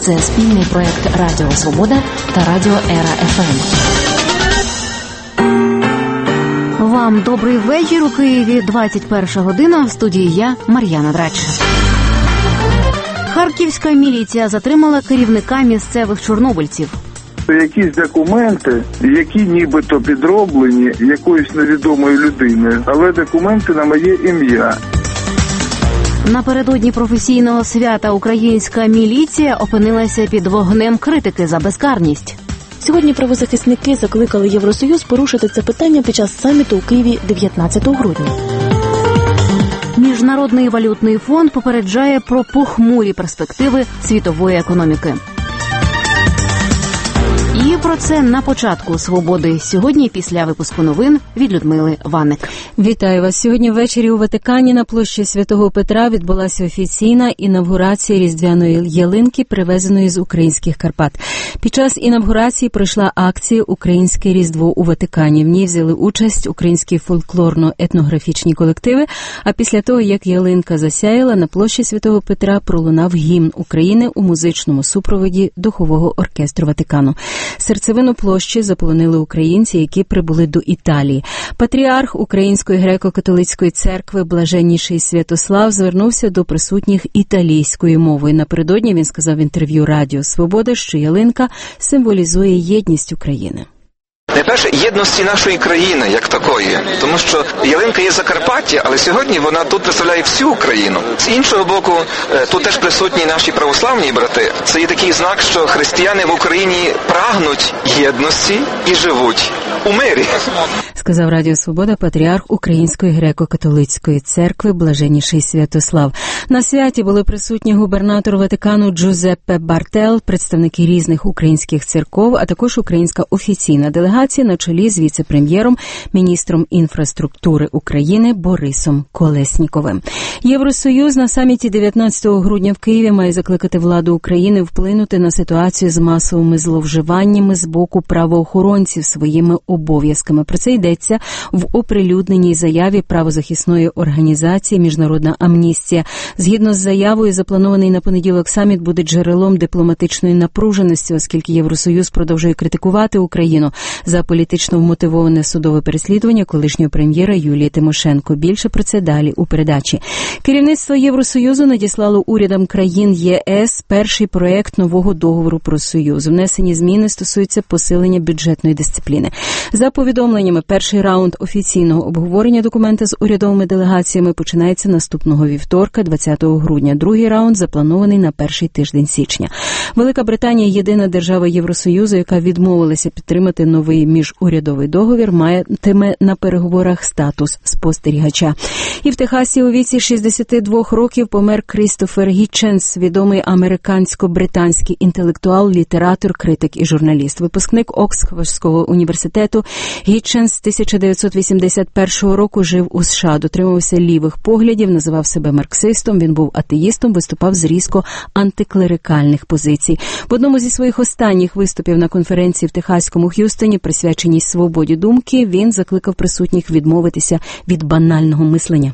Це спільний проєкт Радіо Свобода та Радіо Ера ФМ. Вам добрий вечір. У Києві 21 година. В студії я, Мар'яна Драч. Харківська міліція затримала керівника місцевих чорнобильців. Якісь документи, які нібито підроблені якоюсь невідомою людиною, але документи на моє ім'я. Напередодні професійного свята українська міліція опинилася під вогнем критики за безкарність. Сьогодні правозахисники закликали Євросоюз порушити це питання під час саміту у Києві 19 грудня. Міжнародний валютний фонд попереджає про похмурі перспективи світової економіки. І про це на початку «Свободи» сьогодні після випуску новин від Людмили Ванник. Вітаю вас. Сьогодні ввечері у Ватикані на площі Святого Петра відбулася офіційна інавгурація різдвяної ялинки, привезеної з українських Карпат. Під час інавгурації пройшла акція «Українське Різдво» у Ватикані. В ній взяли участь українські фольклорно-етнографічні колективи, а після того, як ялинка засяяла, на площі Святого Петра пролунав гімн України у музичному супроводі Духового оркестру Ватикану. Серцевину площі заполонили українці, які прибули до Італії. Патріарх Української греко-католицької церкви Блаженніший Святослав звернувся до присутніх італійською мовою. Напередодні він сказав в інтерв'ю Радіо Свобода, що ялинка символізує єдність України. Найперше, єдності нашої країни, як такої. Тому що ялинка є Закарпаття, але сьогодні вона тут представляє всю Україну. З іншого боку, тут теж присутні наші православні брати. Це є такий знак, що християни в Україні прагнуть єдності і живуть у мирі. Сказав Радіо Свобода патріарх Української греко-католицької церкви Блаженніший Святослав. На святі були присутні губернатор Ватикану Джузеппе Бартел, представники різних українських церков, а також українська офіційна делегація на чолі з віце-прем'єром, міністром інфраструктури України Борисом Колесніковим. Євросоюз на саміті 19 грудня в Києві має закликати владу України вплинути на ситуацію з масовими зловживаннями з боку правоохоронців своїми обов'язками. Про це йдеться в оприлюдненій заяві правозахисної організації «Міжнародна амністія». Згідно з заявою, запланований на понеділок саміт буде джерелом дипломатичної напруженості, оскільки Євросоюз продовжує критикувати Україну за політично вмотивоване судове переслідування колишнього прем'єра Юлії Тимошенко. Більше про це далі у передачі. Керівництво Євросоюзу надіслало урядам країн ЄС перший проект нового договору про Союз. Внесені зміни стосуються посилення бюджетної дисципліни. За повідомленнями, перший раунд офіційного обговорення документа з урядовими делегаціями починається наступного вівторка, 20 грудня. Другий раунд запланований на перший тиждень січня. Велика Британія – єдина держава Євросоюзу, яка відмовилася підтримати новий міжурядовий договір, матиме на переговорах статус спостерігача. І в Техасі у віці 62 років помер Крістофер Гітченс, відомий американсько-британський інтелектуал, літератор, критик і журналіст. Випускник Оксфордського університету, Гітченс з 1981 року жив у США, дотримувався лівих поглядів, називав себе марксистом, він був атеїстом, виступав з різко антиклерикальних позицій. В одному зі своїх останніх виступів на конференції в техаському Х'юстоні, присвяченій свободі думки, він закликав присутніх відмовитися від банального мислення.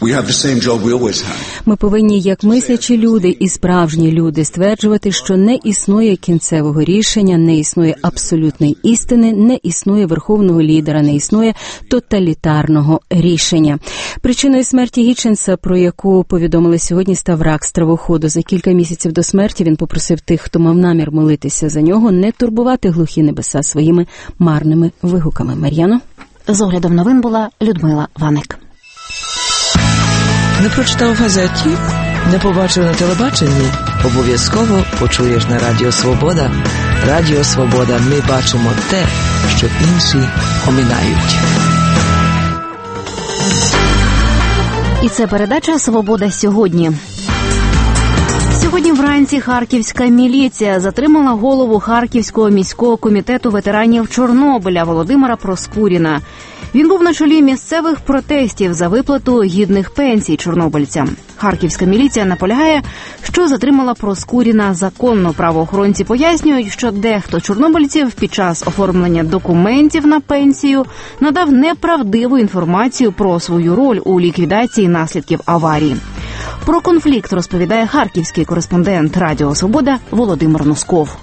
Ми повинні, як мислячі люди і справжні люди, стверджувати, що не існує кінцевого рішення, не існує абсолютної істини, не існує верховного лідера, не існує тоталітарного рішення. Причиною смерті Гітченса, про яку повідомили сьогодні, став рак стравоходу. За кілька місяців до смерті він попросив тих, хто мав намір молитися за нього, не турбувати глухі небеса своїми марними вигуками. Мар'яно? З оглядом новин була Людмила Ванник. Не прочитав в газеті? Не побачив на телебаченні? Обов'язково почуєш на Радіо Свобода. Радіо Свобода. Ми бачимо те, що інші оминають. І це передача «Свобода сьогодні». Сьогодні вранці харківська міліція затримала голову Харківського міського комітету ветеранів Чорнобиля Володимира Проскуріна. Він був на чолі місцевих протестів за виплату гідних пенсій чорнобильцям. Харківська міліція наполягає, що затримала Проскуріна законно. Правоохоронці пояснюють, що дехто чорнобильців під час оформлення документів на пенсію надав неправдиву інформацію про свою роль у ліквідації наслідків аварії. Про конфлікт розповідає харківський кореспондент Радіо Свобода Володимир Носков.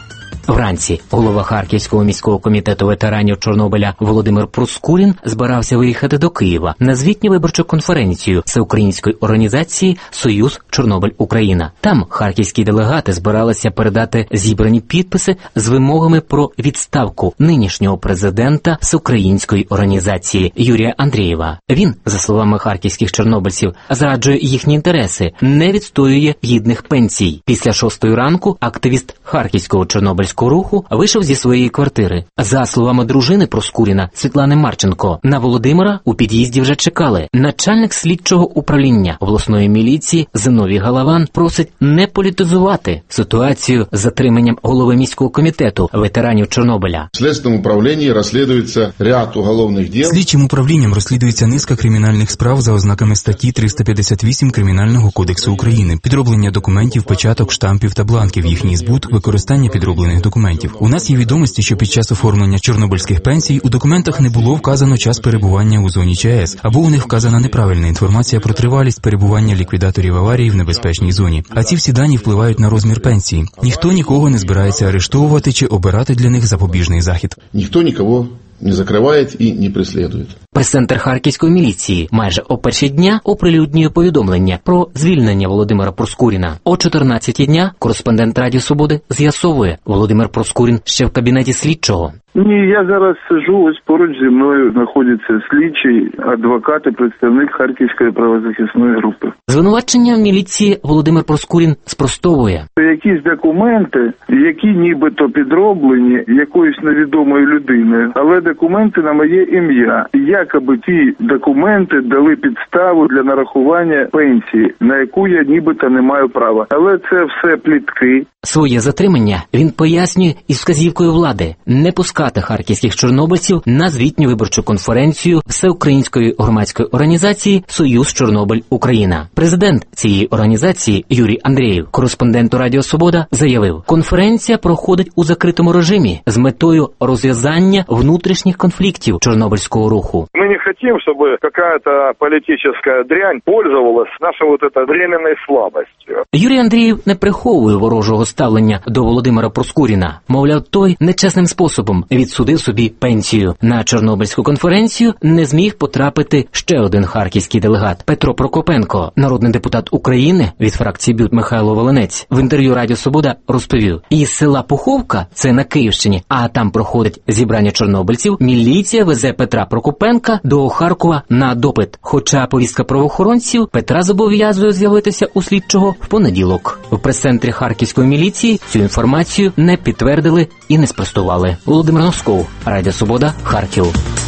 Вранці голова Харківського міського комітету ветеранів Чорнобиля Володимир Проскурін збирався виїхати до Києва на звітню виборчу конференцію всеукраїнської організації «Союз Чорнобиль-Україна». Там харківські делегати збиралися передати зібрані підписи з вимогами про відставку нинішнього президента всеукраїнської організації Юрія Андрєєва. Він, за словами харківських чорнобильців, зраджує їхні інтереси, не відстоює гідних пенсій. Після 6-ї ранку активіст Харківського чорнобильського руху вийшов зі своєї квартири. За словами дружини Проскуріна Світлани Марченко, на Володимира у під'їзді вже чекали. Начальник слідчого управління обласної міліції Зиновій Галаван просить не політизувати ситуацію з затриманням голови міського комітету ветеранів Чорнобиля. В Слідчому управлінні розслідується ряд уголовних діл. Слідчим управлінням розслідується низка кримінальних справ за ознаками статті 358 Кримінального кодексу України: підроблення документів, печаток, штампів та бланків, їхній збут, використання підроблених документів. У нас є відомості, що під час оформлення чорнобильських пенсій у документах не було вказано час перебування у зоні ЧАЕС, або у них вказана неправильна інформація про тривалість перебування ліквідаторів аварії в небезпечній зоні. А ці всі дані впливають на розмір пенсії. Ніхто нікого не збирається арештовувати чи обирати для них запобіжний захід. Ніхто нікого не закриває і не переслідує. Прес-центр Харківської міліції майже о першій дня оприлюднює повідомлення про звільнення Володимира Проскуріна. О 14-й дня кореспондент Радіо Свободи з'ясовує: Володимир Проскурін ще в кабінеті слідчого. Ні, я зараз сиджу, ось поруч зі мною знаходиться слідчий, адвокат і представник Харківської правозахисної групи. Звинувачення в міліції Володимир Проскурін спростовує. Якісь документи, які нібито підроблені якоюсь невідомою людиною, але документи на моє ім'я. Якоби ті документи дали підставу для нарахування пенсії, на яку я нібито не маю права. Але це все плітки. Своє затримання він пояснює із вказівкою влади не пускати харківських чорнобильців на звітню виборчу конференцію всеукраїнської громадської організації «Союз Чорнобиль-Україна». Президент цієї організації Юрій Андрєєв кореспонденту Радіо Свобода заявив: конференція проходить у закритому режимі з метою розв'язання внутрішніх конфліктів чорнобильського руху. Ми не хочемо, щоб якась політична дрянь пользувалась нашою вот этой временною слабостю. Юрій Андрєєв не приховує ворожого ставлення до Володимира Проскуріна. Мовляв, той нечесним способом відсудив собі пенсію. На Чорнобильську конференцію не зміг потрапити ще один харківський делегат – Петро Прокопенко, народний депутат України від фракції БЮТ Михайло Волинець. В інтерв'ю Радіо Свобода розповів: із села Пуховка, це на Київщині, а там проходить зібрання чорнобильців, міліція везе Петра Прокопенка до Харкова на допит. Хоча повістка правоохоронців Петра зобов'язує з'явитися у слідчого в понеділок. В прес-центрі Харківської міліції цю інформацію не підтвердили і не спростували. Володимир Носков, Радіо Свобода, Харків.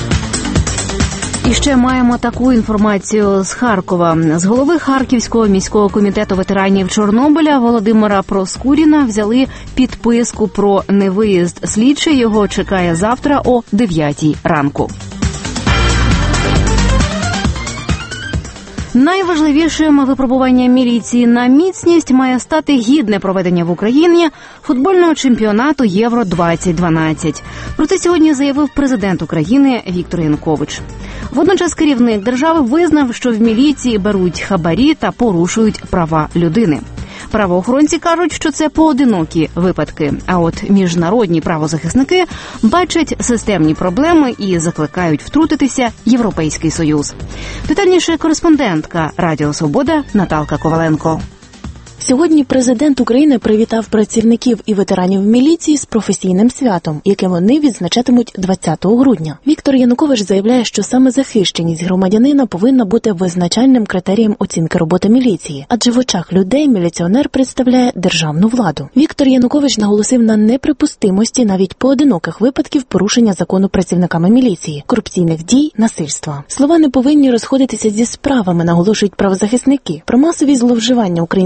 І ще маємо таку інформацію з Харкова. З голови Харківського міського комітету ветеранів Чорнобиля Володимира Проскуріна взяли підписку про невиїзд. Слідчий його чекає завтра о 9 ранку. Найважливішим випробуванням міліції на міцність має стати гідне проведення в Україні футбольного чемпіонату Євро-2012. Про це сьогодні заявив президент України Віктор Янукович. Водночас керівник держави визнав, що в міліції беруть хабарі та порушують права людини. Правоохоронці кажуть, що це поодинокі випадки, а от міжнародні правозахисники бачать системні проблеми і закликають втрутитися Європейський Союз. Детальніше кореспондентка Радіо Свобода Наталка Коваленко. Сьогодні президент України привітав працівників і ветеранів міліції з професійним святом, яке вони відзначатимуть 20 грудня. Віктор Янукович заявляє, що саме захищеність громадянина повинна бути визначальним критерієм оцінки роботи міліції, адже в очах людей міліціонер представляє державну владу. Віктор Янукович наголосив на неприпустимості навіть поодиноких випадків порушення закону працівниками міліції, корупційних дій, насильства. Слова не повинні розходитися зі справами, наголошують правозахисники. Про масові зловживання української міліції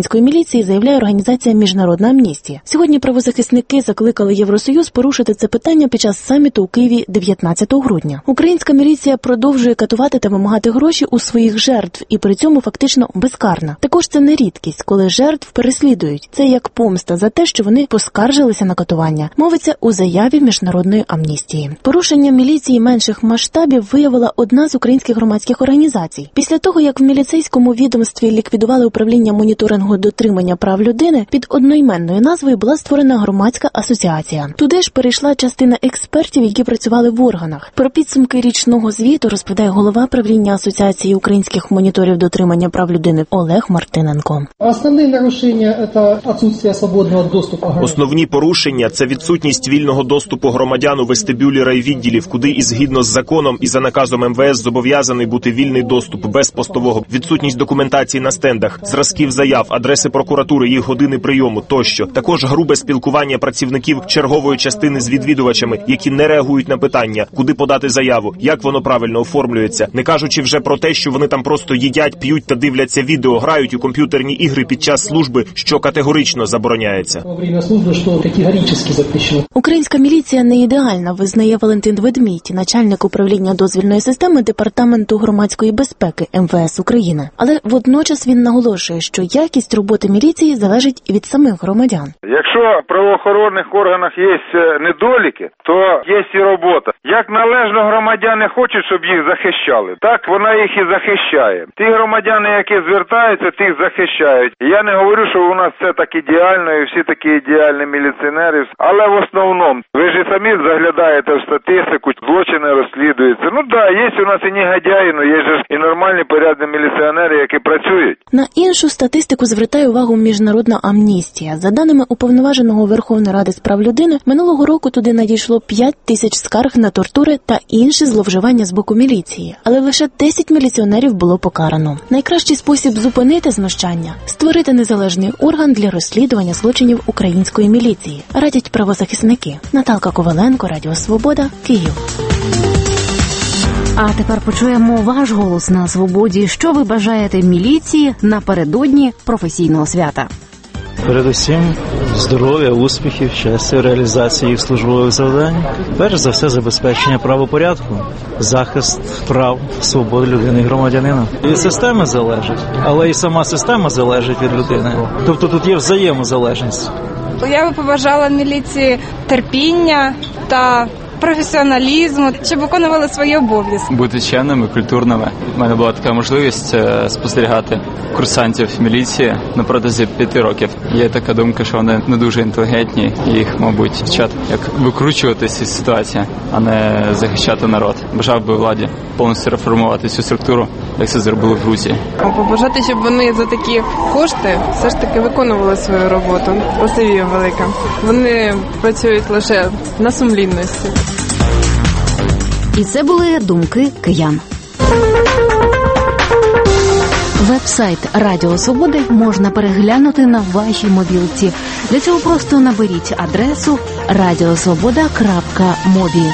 міліції, заявляє організація «Міжнародна амністія». Сьогодні правозахисники закликали Євросоюз порушити це питання під час саміту у Києві 19 грудня. Українська міліція продовжує катувати та вимагати гроші у своїх жертв і при цьому фактично безкарна. Також це не рідкість, коли жертв переслідують. Це як помста за те, що вони поскаржилися на катування. Мовиться у заяві Міжнародної амністії. Порушення міліції менших масштабів виявила одна з українських громадських організацій. Після того, як в міліцейському відомстві ліквідували управління моніторингу дотримання прав людини, під одноіменною назвою була створена громадська асоціація. Туди ж перейшла частина експертів, які працювали в органах. Про підсумки річного звіту розповідає голова правління Асоціації українських моніторів дотримання прав людини Олег Мартиненко. Основні порушення – це відсутність свободного доступу. Основні порушення – це відсутність вільного доступу громадян у вестибюлі райвідділів, куди і згідно з законом і за наказом МВС зобов'язаний бути вільний доступ без постового, відсутність документації на стендах, зразків заяв, адреси прокуратури, їх години прийому тощо. Також грубе спілкування працівників чергової частини з відвідувачами, які не реагують на питання, куди подати заяву, як воно правильно оформлюється, не кажучи вже про те, що вони там просто їдять, п'ють та дивляться відео, грають у комп'ютерні ігри під час служби, що категорично забороняється. Українська міліція не ідеальна, визнає Валентин Ведмідь, начальник управління дозвільної системи Департаменту громадської безпеки МВС України. Але водночас він наголошує, що якість роботи міліції залежить від самих громадян. Якщо в правоохоронних органах є недоліки, то є і робота. Як належно громадяни хочуть, щоб їх захищали, так вона їх і захищає. Ті громадяни, які звертаються, тих захищають. Я не говорю, що у нас все так ідеально і всі такі ідеальні міліціонери, але в основному, ви ж і самі заглядаєте в статистику, злочини розслідуються. Ну да, є у нас і негодяї, але є ж і нормальні порядні міліціонери, які працюють. На іншу статистику звертає увагу Міжнародна амністія. За даними Уповноваженого Верховної Ради з прав людини, минулого року туди надійшло 5 тисяч скарг на тортури та інші зловживання з боку міліції. Але лише 10 міліціонерів було покарано. Найкращий спосіб зупинити знущання – створити незалежний орган для розслідування злочинів української міліції, радять правозахисники. Наталка Коваленко, Радіо Свобода, Київ. А тепер почуємо ваш голос на свободі. Що ви бажаєте міліції напередодні професійного свята? Передусім, здоров'я, успіхів, щастя, реалізації їх службових завдань. Перш за все, забезпечення правопорядку, захист прав, свободи людини і громадянина. Від системи залежить, але і сама система залежить від людини. Тобто тут є взаємозалежність. Я би побажала міліції терпіння та професіоналізму, щоб виконували свої обов'язки. Бути чемними, культурними. У мене була така можливість спостерігати курсантів міліції на протязі 5 років. Є така думка, що вони не дуже інтелігентні, і їх, мабуть, вчать, як викручуватися з ситуації, а не захищати народ. Бажав би владі повністю реформувати цю структуру, як це зробили в Грузії. Побажати, щоб вони за такі кошти все ж таки виконували свою роботу. Спасибі їм велике. Вони працюють лише на сумлінності. І це були думки киян. Веб-сайт Радіо Свободи можна переглянути на вашій мобілці. Для цього просто наберіть адресу radiosvoboda.mobi.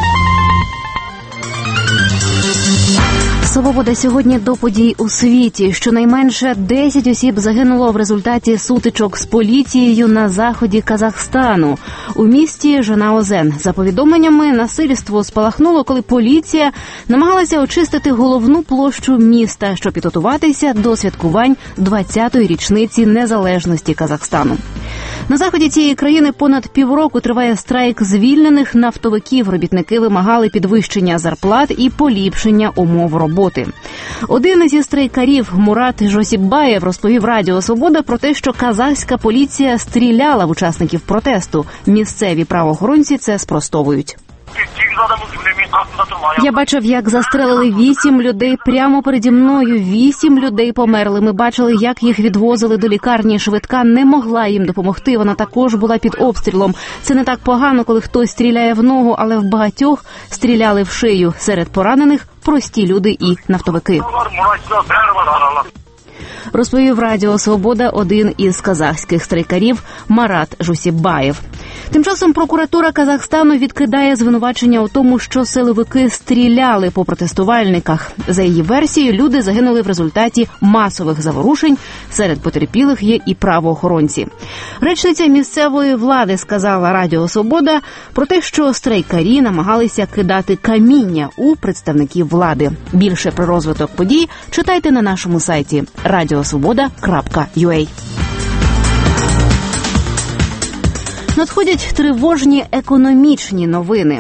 Свобода сьогодні до подій у світі. Щонайменше 10 осіб загинуло в результаті сутичок з поліцією на заході Казахстану. У місті Жанаозен. За повідомленнями, насильство спалахнуло, коли поліція намагалася очистити головну площу міста, щоб підготуватися до святкувань 20-ї річниці незалежності Казахстану. На заході цієї країни понад півроку триває страйк звільнених нафтовиків. Робітники вимагали підвищення зарплат і поліпшення умов роботи. Один зі страйкарів, Мурат Жосіббаєв, розповів Радіо Свобода про те, що казахська поліція стріляла в учасників протесту. Місцеві правоохоронці це спростовують. Я бачив, як застрелили 8 людей прямо переді мною. 8 людей померли. Ми бачили, як їх відвозили до лікарні. Швидка не могла їм допомогти. Вона також була під обстрілом. Це не так погано, коли хтось стріляє в ногу, але в багатьох стріляли в шию. Серед поранених прості люди і нафтовики. Розповів Радіо Свобода один із казахських страйкарів Марат Жусіббаєв. Тим часом прокуратура Казахстану відкидає звинувачення у тому, що силовики стріляли по протестувальниках. За її версією, люди загинули в результаті масових заворушень. Серед потерпілих є і правоохоронці. Речниця місцевої влади сказала Радіо Свобода про те, що страйкарі намагалися кидати каміння у представників влади. Більше про розвиток подій читайте на нашому сайті radiosvoboda.ua. Надходять тривожні економічні новини.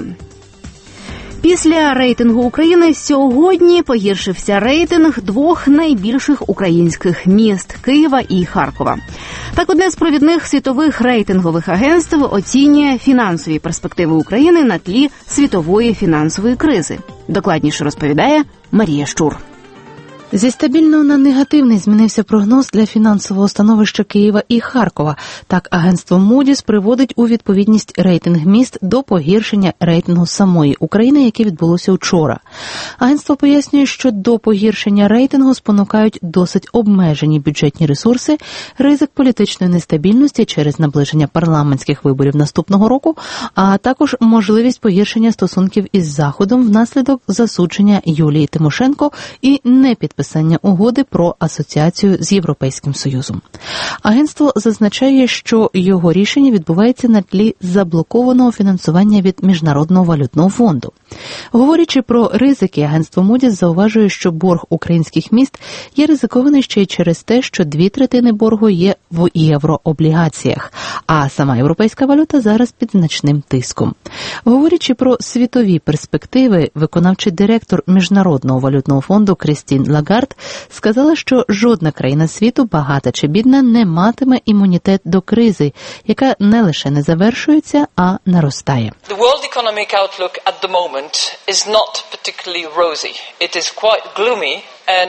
Після рейтингу України сьогодні погіршився рейтинг двох найбільших українських міст – Києва і Харкова. Так, одне з провідних світових рейтингових агентств оцінює фінансові перспективи України на тлі світової фінансової кризи. Докладніше розповідає Марія Щур. Зі стабільного на негативний змінився прогноз для фінансового становища Києва і Харкова. Так, агентство Moody's приводить у відповідність рейтинг міст до погіршення рейтингу самої України, яке відбулося вчора. Агентство пояснює, що до погіршення рейтингу спонукають досить обмежені бюджетні ресурси, ризик політичної нестабільності через наближення парламентських виборів наступного року, а також можливість погіршення стосунків із Заходом внаслідок засудження Юлії Тимошенко і непідписання угоди про асоціацію з Європейським Союзом. Агентство зазначає, що його рішення відбувається на тлі заблокованого фінансування від Міжнародного валютного фонду. Говорячи про ризики, агентство Moody's зауважує, що борг українських міст є ризикований ще й через те, що 2/3 боргу є в єврооблігаціях, а сама європейська валюта зараз під значним тиском. Говорячи про світові перспективи, виконавчий директор Міжнародного валютного фонду Крістін Лагард сказала, що жодна країна світу, багата чи бідна, не матиме імунітет до кризи, яка не лише не завершується, а наростає. The world economic outlook at the moment is not particularly rosy. It is quite gloomy.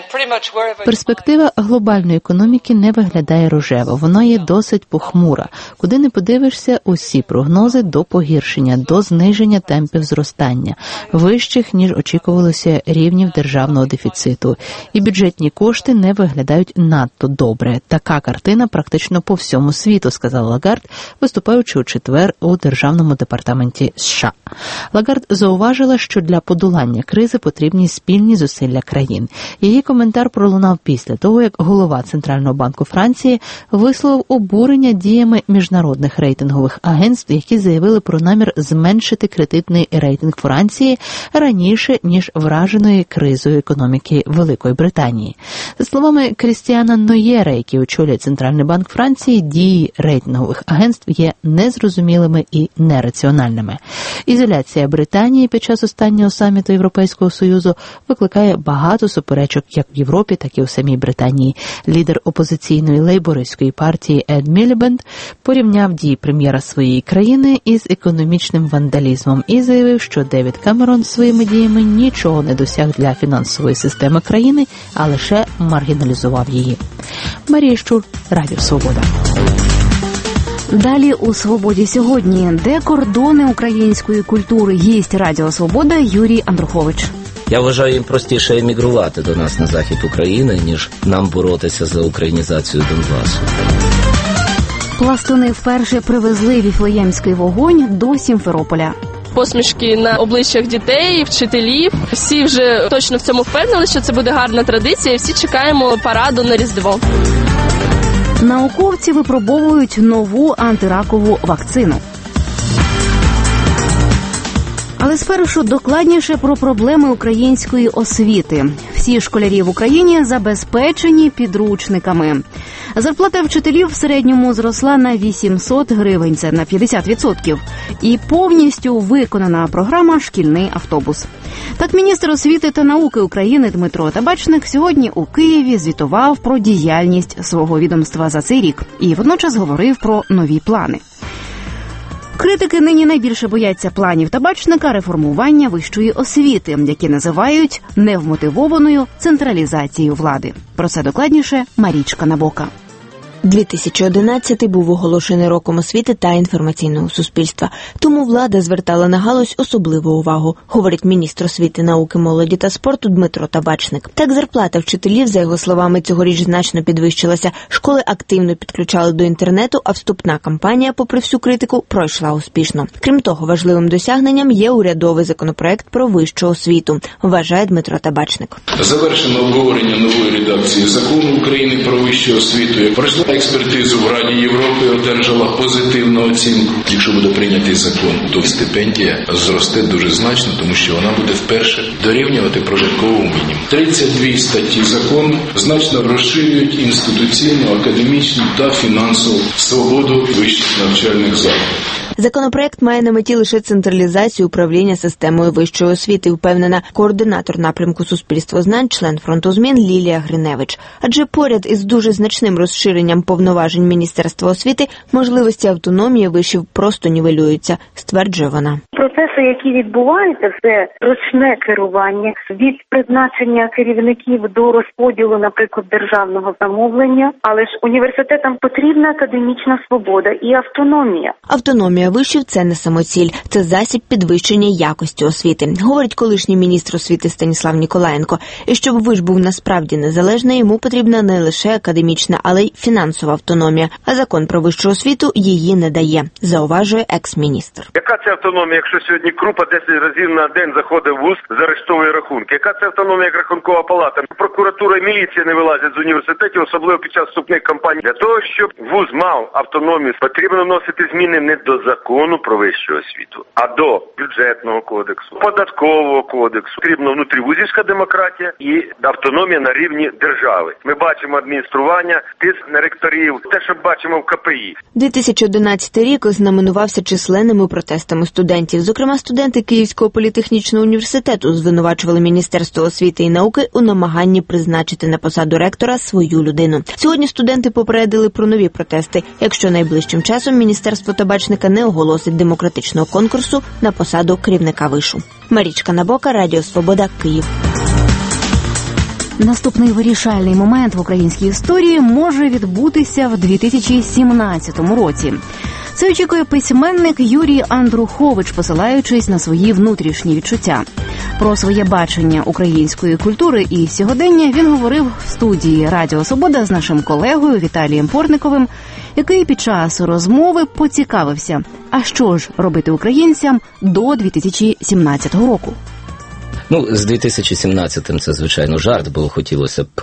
Перспектива глобальної економіки не виглядає рожево, вона є досить похмура. Куди не подивишся, усі прогнози до погіршення, до зниження темпів зростання, вищих, ніж очікувалося рівнів державного дефіциту. І бюджетні кошти не виглядають надто добре. Така картина практично по всьому світу, сказала Лагард, виступаючи у четвер у Державному департаменті США. Лагард зауважила, що для подолання кризи потрібні спільні зусилля країн. Її коментар пролунав після того, як голова Центрального банку Франції висловив обурення діями міжнародних рейтингових агентств, які заявили про намір зменшити кредитний рейтинг Франції раніше, ніж враженої кризою економіки Великої Британії. За словами Крістіана Нойєра, який очолює Центральний банк Франції, дії рейтингових агентств є незрозумілими і нераціональними. Ізоляція Британії під час останнього саміту Європейського Союзу викликає багато суперечок як в Європі, так і у самій Британії. Лідер опозиційної лейбористської партії Ед Мілібенд порівняв дії прем'єра своєї країни із економічним вандалізмом і заявив, що Девід Камерон своїми діями нічого не досяг для фінансової системи країни, а лише маргіналізував її. Марія Щур, Радіо Свобода. Далі у «Свободі сьогодні», де кордони української культури, гість Радіо Свобода Юрій Андрухович. Я вважаю, їм простіше емігрувати до нас на захід України, ніж нам боротися за українізацію Донбасу. Пластуни вперше привезли віфлеємський вогонь до Сімферополя. Посмішки на обличчях дітей, вчителів. Всі вже точно в цьому впевнили, що це буде гарна традиція, і всі чекаємо параду на Різдво. Науковці випробовують нову антиракову вакцину. Але спершу докладніше про проблеми української освіти. Всі школярі в Україні забезпечені підручниками. Зарплата вчителів в середньому зросла на 800 гривень, це на 50%. І повністю виконана програма «Шкільний автобус». Так, міністр освіти та науки України Дмитро Табачник сьогодні у Києві звітував про діяльність свого відомства за цей рік і водночас говорив про нові плани. Критики нині найбільше бояться планів Табачника реформування вищої освіти, які називають невмотивованою централізацією влади. Про це докладніше Марічка Набока. 2011 був оголошений роком освіти та інформаційного суспільства. Тому влада звертала на галузь особливу увагу, говорить міністр освіти, науки, молоді та спорту Дмитро Табачник. Так, зарплата вчителів, за його словами, цьогоріч значно підвищилася. Школи активно підключали до інтернету, а вступна кампанія, попри всю критику, пройшла успішно. Крім того, важливим досягненням є урядовий законопроект про вищу освіту, вважає Дмитро Табачник. Завершено обговорення нової редакції закону України про вищу освіту. Пройшла експертизу в Раді Європи, одержала позитивну оцінку. Якщо буде прийнятий закон, то стипендія зросте дуже значно, тому що вона буде вперше дорівнювати прожитковому мінімуму. 32 статті закону значно розширюють інституційну, академічну та фінансову свободу вищих навчальних закладів. Законопроект має на меті лише централізацію управління системою вищої освіти, впевнена координатор напрямку суспільство знань, член фронту змін Лілія Гриневич. Адже поряд із дуже значним розширенням повноважень Міністерства освіти, можливості автономії вишів просто нівелюються, стверджує вона. Процеси, які відбуваються, це ручне керування від призначення керівників до розподілу, наприклад, державного замовлення, але ж університетам потрібна академічна свобода і автономія. Автономія вишів – це не самоціль, це засіб підвищення якості освіти, говорить колишній міністр освіти Станіслав Ніколаєнко. І щоб виш був насправді незалежний, йому потрібна не лише академічна, але й фінансова автономія. А закон про вищу освіту її не дає, зауважує екс-міністр. Яка це автономія, якщо сьогодні Крупа 10 разів на день заходить в вуз, заарештовує рахунки? Яка це автономія, як рахункова палата? Прокуратура і міліція не вилазять з університетів, особливо під час вступних кампаній. Для того, щоб вуз мав автономію, потрібно вносити зміни не до закону про вищу освіту, а до бюджетного кодексу, податкового кодексу. Потрібна внутрівузівська демократія і автономія на рівні держави. Ми бачимо адміністрування, тиск на ректорів, те, що бачимо в КПІ. 2011 рік ознаменувався численними протестами студентів. Зокрема, студенти Київського політехнічного університету звинувачували Міністерство освіти і науки у намаганні призначити на посаду ректора свою людину. Сьогодні студенти попередили про нові протести, якщо найближчим часом Міністерство Табачника не оголосить демократичного конкурсу на посаду керівника вишу. Марічка Набока, Радіо Свобода, Київ. Наступний вирішальний момент в українській історії може відбутися в 2017 році. Це очікує письменник Юрій Андрухович, посилаючись на свої внутрішні відчуття. Про своє бачення української культури і сьогодення він говорив в студії Радіо Свобода з нашим колегою Віталієм Портниковим, який під час розмови поцікавився, а що ж робити українцям до 2017 року. З 2017-м це, звичайно, жарт, бо хотілося б,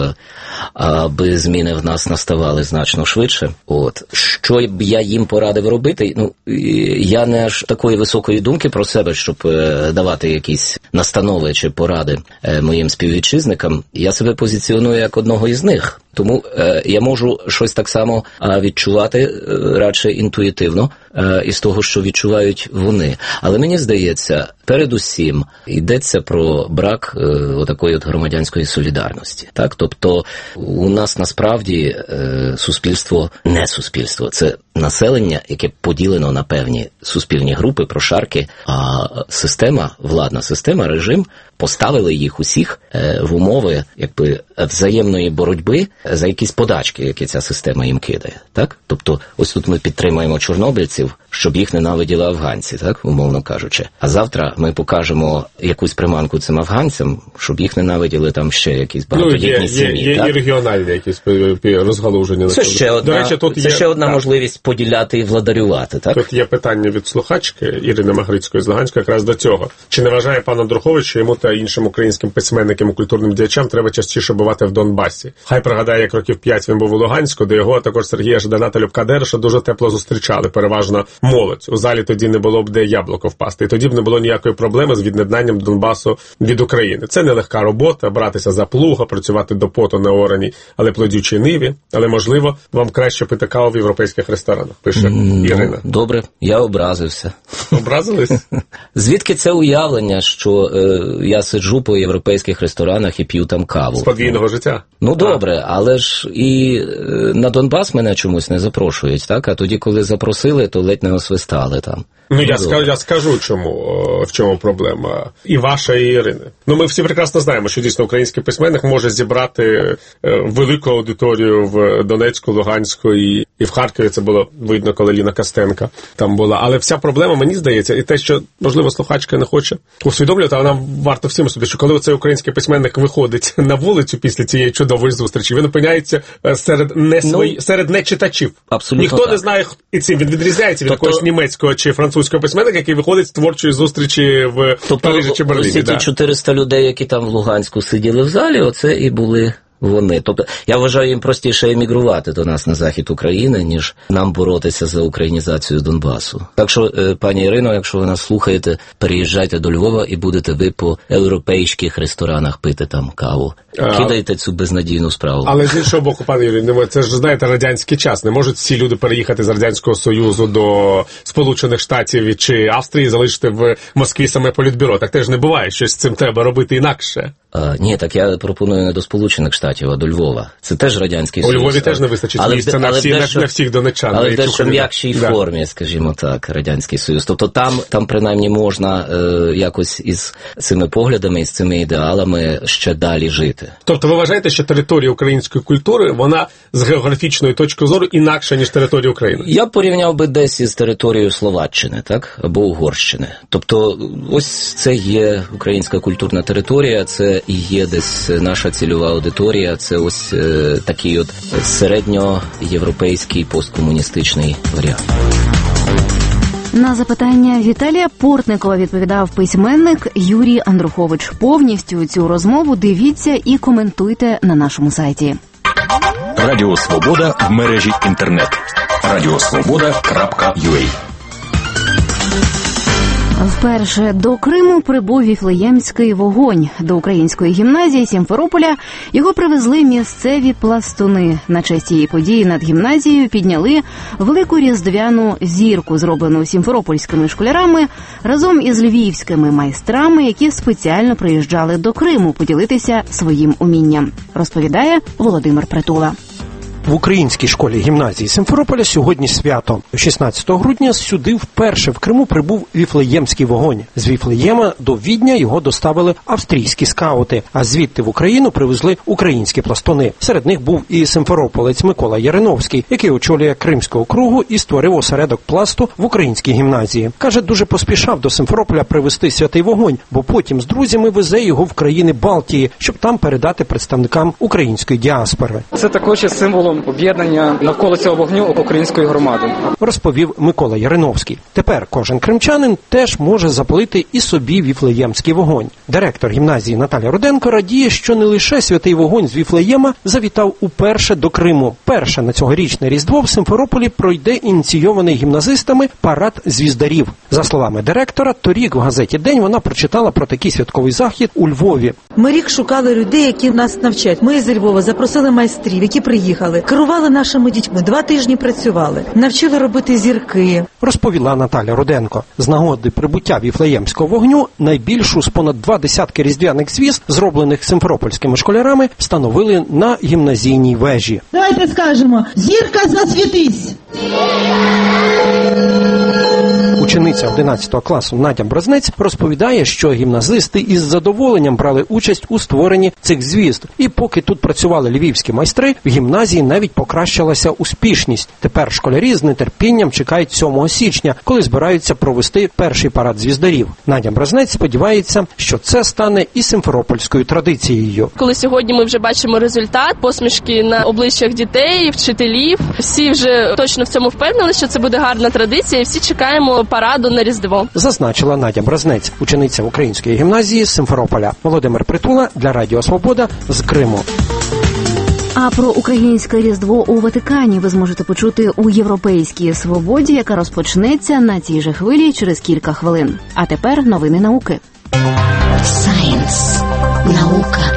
аби зміни в нас наставали значно швидше. Що б я їм порадив робити? Я не аж такої високої думки про себе, щоб давати якісь настанови чи поради моїм співвітчизникам. Я себе позиціоную як одного із них. Тому я можу щось так само відчувати радше інтуїтивно із того, що відчувають вони. Але мені здається, передусім йдеться про брак отакої громадянської солідарності. Так? Тобто у нас насправді суспільство не суспільство. Це населення, яке поділено на певні суспільні групи, прошарки, а система, владна система, режим поставили їх усіх в умови взаємної боротьби за якісь подачки, які ця система їм кидає. Так? Тобто ось тут ми підтримуємо чорнобильців, щоб їх ненавиділи афганці, так, умовно кажучи. А завтра ми покажемо якусь приманку цим афганцям, щоб їх ненавиділи там ще якісь багатодітні сім'ї. Є і регіональні якісь розгалуження. Це ще одна можливість поділяти і владарювати. Так? Тут є питання від слухачки Ірини Магрицької з Луганська якраз до цього. Чи не вважає пан Андрухович, що йому та іншим українським письменникам і культурним діячам треба частіше бувати в Донбасі? Хай пригадає, як років 5 він був у Луганську, де його, а також Сергія Ждана та Любка Дереша дуже тепло зустрічали, переважно молодь. У залі тоді не було б де яблуко впасти. І тоді б не було ніякої проблеми з від'єднанням Донбасу від України. Це нелегка робота, братися за плуга, працювати до поту на ораній, але плодючій ниві. Але, можливо, вам краще пити каву в європейських ресторанах, пише Ірина. Добре, я образився. Образились? Звідки це уявлення, що я сиджу по європейських ресторанах і п'ю там каву? З подвійного життя. Добре, але ж і на Донбас мене чомусь не запрошують, так? А тоді, коли запросили, то ледь не освистали там. Я скажу, в чому проблема. І ваша, і Ірини. Ми всі прекрасно знаємо, що дійсно український письменник може зібрати велику аудиторію в Донецьку, Луганську і в Харкові. Це було видно, коли Ліна Костенко там була. Але вся проблема, мені здається, і те, що, можливо, слухачка не хоче усвідомлювати, але нам варто всім судити, що коли цей український письменник виходить на вулицю після цієї чудової зустрічі, він опиняється серед нечитачів. Абсолютно. Ніхто не знає, і цим він відрізняється від якогось німецького чи французького письменника, який виходить з творчої зустрічі в Парижі чи Берліні. Всі ті 400 людей, які там в Луганську сиділи в залі, оце і були вони. Тобто, я вважаю, їм простіше емігрувати до нас на захід України, ніж нам боротися за українізацію Донбасу. Так що, пані Ірино, якщо ви нас слухаєте, переїжджайте до Львова і будете ви по європейських ресторанах пити там каву. Кидайте цю безнадійну справу. Але з іншого боку, пане Юрій, це ж, знаєте, радянський час. Не можуть всі люди переїхати з Радянського Союзу до Сполучених Штатів чи Австрії, залишити в Москві саме політбюро. Так теж не буває, щось з цим треба робити інакше. Ні, так я пропоную не до Сполучених Штатів, а до Львова. Це теж Радянський Союз. У Львові теж не вистачить місця на всіх донеччан. Але в дещо м'якшій формі, скажімо так, Радянський Союз. Тобто там принаймні можна якось із цими поглядами, із цими ідеалами ще далі жити. Тобто ви вважаєте, що територія української культури, вона з географічної точки зору інакша, ніж територія України? Я порівняв би десь із територією Словаччини, так? Або Угорщини. Тобто ось це є українська культурна територія, це і є десь наша цільова аудиторія, це ось такий от середньоєвропейський посткомуністичний варіант. На запитання Віталія Портникова відповідав письменник Юрій Андрухович. Повністю цю розмову дивіться і коментуйте на нашому сайті. Радіо Свобода в мережі інтернет. radiosvoboda.ua. Вперше до Криму прибув Віфлеємський вогонь. До української гімназії Сімферополя його привезли місцеві пластуни. На честь цієї події над гімназією підняли велику різдвяну зірку, зроблену сімферопольськими школярами, разом із львівськими майстрами, які спеціально приїжджали до Криму поділитися своїм умінням. Розповідає Володимир Притула. В українській школі гімназії Сімферополя сьогодні свято. 16 грудня сюди вперше в Криму прибув Віфлеємський вогонь. З Віфлеєма до Відня його доставили австрійські скаути, а звідти в Україну привезли українські пластуни. Серед них був і симферополець Микола Яриновський, який очолює Кримську округу і створив осередок пласту в українській гімназії. Каже, дуже поспішав до Симферополя привезти святий вогонь, бо потім з друзями везе його в країни Балтії, щоб там передати представникам української діаспори. Це також є символом об'єднання навколо цього вогню української громади, розповів Микола Яриновський. Тепер кожен кримчанин теж може запалити і собі віфлеємський вогонь. Директор гімназії Наталя Руденко радіє, що не лише святий вогонь з Віфлеєма завітав уперше до Криму. Перше на цьогорічне Різдво в Симферополі пройде ініційований гімназистами парад звіздарів. За словами директора, торік в газеті «День» вона прочитала про такий святковий захід у Львові. Ми рік шукали людей, які нас навчать. Ми зі Львова запросили майстрів, які приїхали. Керували нашими дітьми, 2 тижні працювали, навчили робити зірки. Розповіла Наталя Руденко. З нагоди прибуття Віфлеємського вогню найбільшу з понад 20 різдвяних звізд, зроблених симферопольськими школярами, встановили на гімназійній вежі. Давайте скажемо: зірка засвітись! Учениця 11 класу Надя Бразнець розповідає, що гімназисти із задоволенням брали участь у створенні цих звізд. І поки тут працювали львівські майстри, в гімназії навіть покращилася успішність. Тепер школярі з нетерпінням чекають 7 січня, коли збираються провести перший парад звіздарів. Надя Бразнець сподівається, що це стане і симферопольською традицією. Коли сьогодні ми вже бачимо результат, посмішки на обличчях дітей, вчителів, всі вже точно в цьому впевнені, що це буде гарна традиція, і всі чекаємо параду на Різдво. Зазначила Надя Бразнець, учениця української гімназії з Симферополя. Володимир Притула для Радіо Свобода з Криму. А про українське Різдво у Ватикані ви зможете почути у «Європейській свободі», яка розпочнеться на цій же хвилі через кілька хвилин. А тепер новини науки. Сайенс. Наука.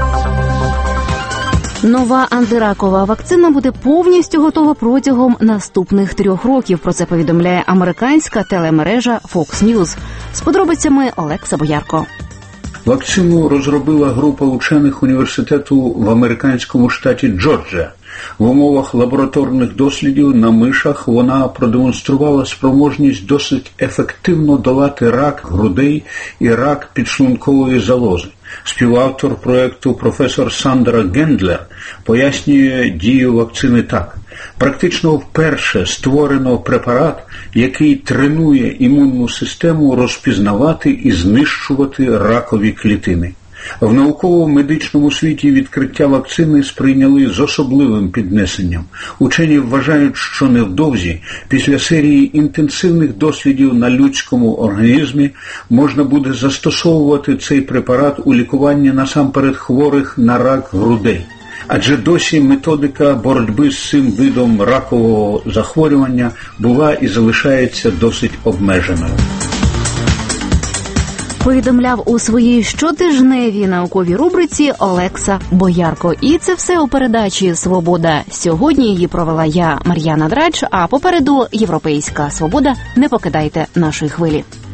Нова антиракова вакцина буде повністю готова протягом наступних 3 років. Про це повідомляє американська телемережа Fox News. З подробицями Олекса Боярко. Вакцину розробила група учених університету в американському штаті Джорджія. В умовах лабораторних дослідів на мишах вона продемонструвала спроможність досить ефективно долати рак грудей і рак підшлункової залози. Співавтор проєкту професор Сандра Гендлер пояснює дію вакцини так. Практично вперше створено препарат, який тренує імунну систему розпізнавати і знищувати ракові клітини. В науково-медичному світі відкриття вакцини сприйняли з особливим піднесенням. Учені вважають, що невдовзі, після серії інтенсивних дослідів на людському організмі, можна буде застосовувати цей препарат у лікуванні насамперед хворих на рак грудей. Адже досі методика боротьби з цим видом ракового захворювання була і залишається досить обмеженою. Повідомляв у своїй щотижневій науковій рубриці Олекса Боярко. І це все у передачі «Свобода». Сьогодні її провела я, Мар'яна Драч, а попереду «Європейська свобода». Не покидайте нашої хвилі.